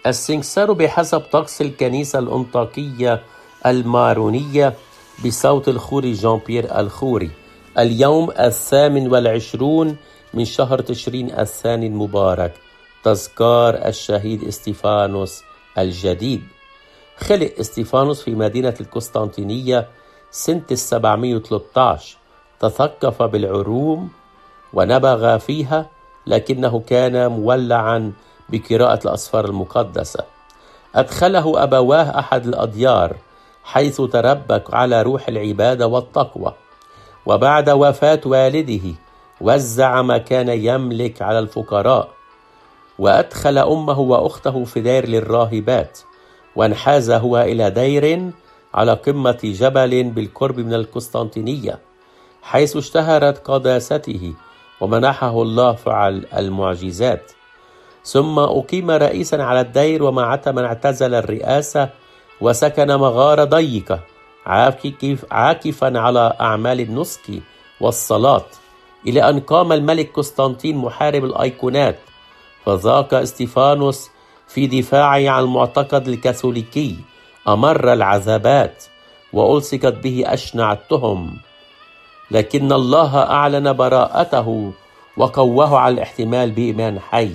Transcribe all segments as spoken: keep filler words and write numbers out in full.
السنكسار بحسب طقس الكنيسة الأنطاكية المارونية بصوت الخوري جان بيير الخوري. اليوم الثامن والعشرون من شهر تشرين الثاني المبارك، تذكار الشهيد استيفانوس الجديد. خلق استيفانوس في مدينة القسطنطينية سنة السبعمائة وثلاثة عشر. تثقف بالعلوم ونبغ فيها، لكنه كان مولعا بقراءة الأسفار المقدسة. أدخله أبواه أحد الأديار حيث تربك على روح العبادة والتقوى، وبعد وفاة والده وزع ما كان يملك على الفقراء، وأدخل أمه وأخته في دير للراهبات، وانحاز هو إلى دير على قمة جبل بالقرب من القسطنطينية، حيث اشتهرت قداسته ومنحه الله فعل المعجزات. ثم أقيم رئيسا على الدير، ومع من اعتزل الرئاسة وسكن مغارة ضيقة عاكفا على أعمال النسك والصلاة، إلى أن قام الملك قسطنطين محارب الأيقونات، فذاق استيفانوس في دفاعه عن المعتقد الكاثوليكي أمر العذابات، وألصقت به أشنع التهم، لكن الله أعلن براءته وقواه على الاحتمال بإيمان حي.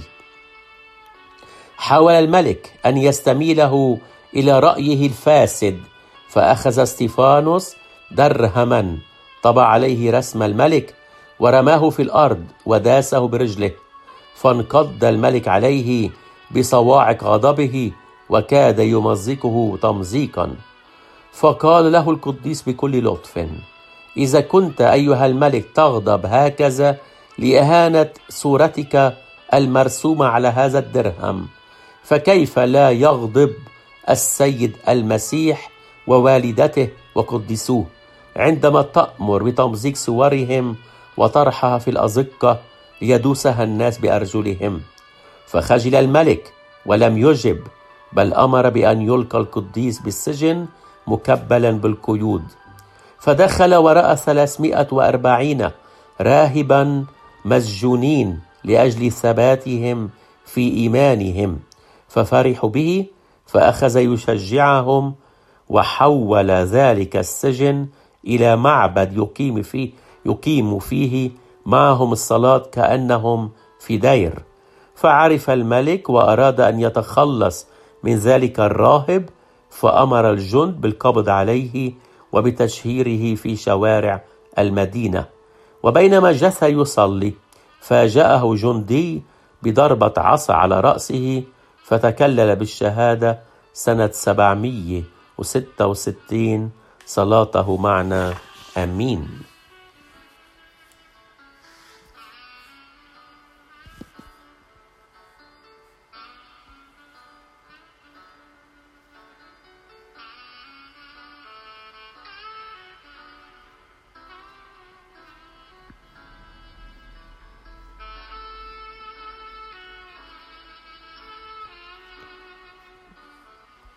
حاول الملك أن يستميله إلى رأيه الفاسد، فأخذ استيفانوس درهما طبع عليه رسم الملك ورماه في الأرض وداسه برجله، فانقض الملك عليه بصواعق غضبه وكاد يمزقه تمزيقا. فقال له القديس بكل لطف: إذا كنت أيها الملك تغضب هكذا لإهانة صورتك المرسومة على هذا الدرهم، فكيف لا يغضب السيد المسيح ووالدته وقدسوه عندما تأمر بتمزيق صورهم وطرحها في الأزقة ليدوسها الناس بأرجلهم؟ فخجل الملك ولم يجب، بل أمر بأن يلقى القديس بالسجن مكبلا بالقيود. فدخل وراء ثلاثمائة وأربعين راهبا مسجونين لأجل ثباتهم في إيمانهم، ففرحوا به، فأخذ يشجعهم، وحول ذلك السجن إلى معبد يقيم فيه يقيم فيه معهم الصلاة كأنهم في دير. فعرف الملك وأراد أن يتخلص من ذلك الراهب، فأمر الجند بالقبض عليه وبتشهيره في شوارع المدينة. وبينما جثى يصلي، فاجأه جندي بضربة عصا على رأسه، فتكلل بالشهادة سنة سبعمائة وستة وستين. صلاته معنا، آمين.